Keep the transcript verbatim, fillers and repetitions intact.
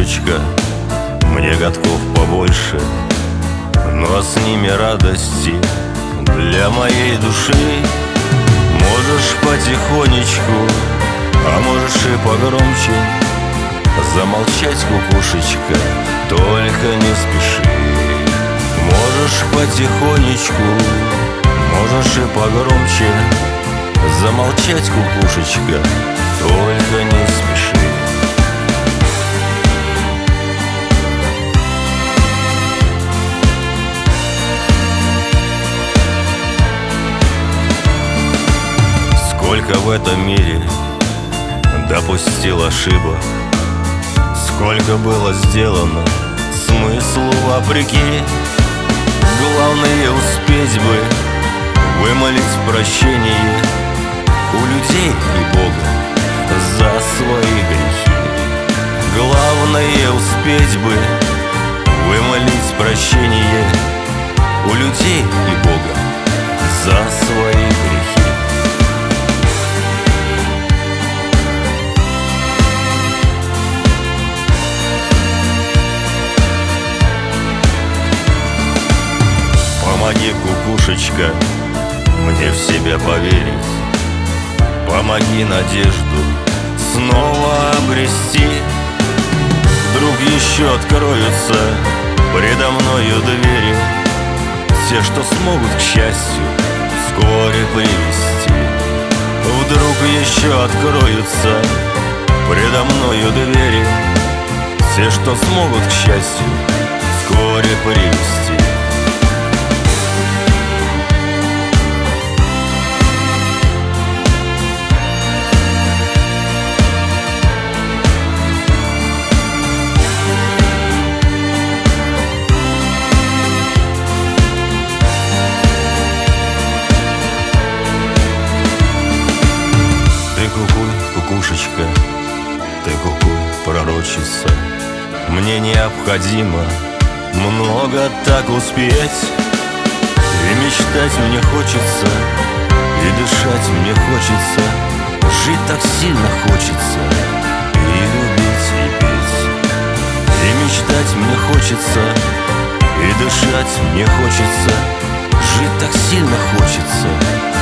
кукушечка, мне годков побольше, но с ними радости для моей души. Можешь потихонечку, а можешь и погромче замолчать, кукушечка, только не спеши. Можешь потихонечку, можешь и погромче замолчать, кукушечка, только не спеши. Сколько в этом мире допустил ошибок, сколько было сделано смыслу вопреки. Главное успеть бы вымолить прощение у людей и Бога за свои грехи. Главное успеть бы вымолить прощение у людей и Бога за свои грехи. Помоги, кукушечка, мне в себя поверить, помоги надежду снова обрести. Вдруг еще откроются предо мною двери, те, что смогут к счастью вскоре привести. Вдруг еще откроются предо мною двери, те, что смогут к счастью вскоре привести. Кукушечка, ты кукуй, пророчица, мне необходимо много так успеть. И мечтать мне хочется, и дышать мне хочется, жить так сильно хочется, и любить, и петь. И мечтать мне хочется, и дышать мне хочется, жить так сильно хочется,